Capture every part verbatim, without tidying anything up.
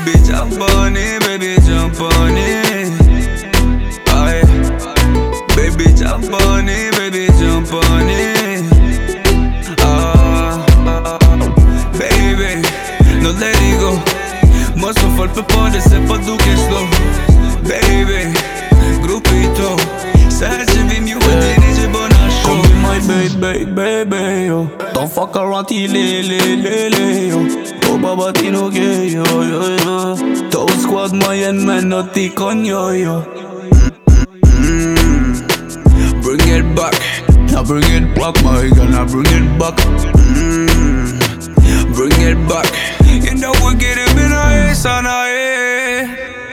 Baby jump on it, baby jump on it. Aye. Baby jump on it, baby jump on it. Ah, baby, no let it go. Mă să fal pe pare, se pa duke slow. Baby, grupito, sad să vim eu în tine ce bana show. Come be my baby, baby, yo. Don't fuck around, lele, lele, yo. Oh, baba, tino gay, yo, yo, yo. Toe squad, my end man, no tick on yo, yo. Mm, bring it back, Now bring it back, my girl, now bring it back. mm, bring it back. You know we're getting in our ass on our head.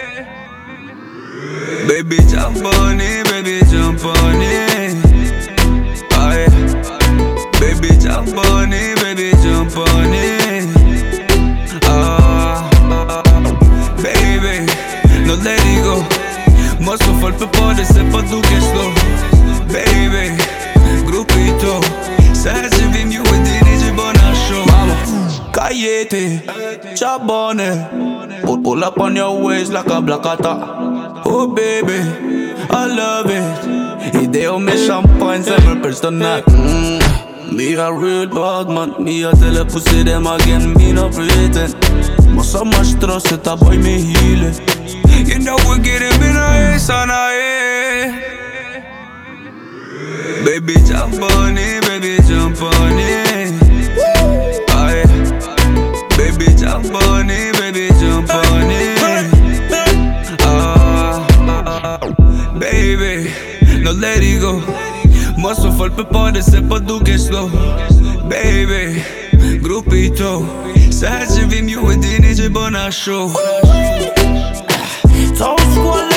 Baby jump on it, baby jump on it. Aye. Baby jump on it, baby jump on it. Ah, baby, no let it go. Mă să fal pe pare, se pa duke slow. Baby, grupito, sad să vim eu în tine ce bana show. Mama, Cayete, Chabone. Pull, pull up on your waist like a blackata. Oh baby, I love it. Ideo me champagne, seven personal. Mm. Me a real bad man. Me a tell a pussy them again, me no pretend. But so much trust that a boy me heal it. You know we're getting in our ass on our head. Baby jump on it, baby jump on it. Aye. Baby jump on it, baby jump on it. Ah, baby, no let it go. Mă să fal pe pare, se pa duke slow. Baby, grupito, sad să vim eu în tine ce bana show. Toe squad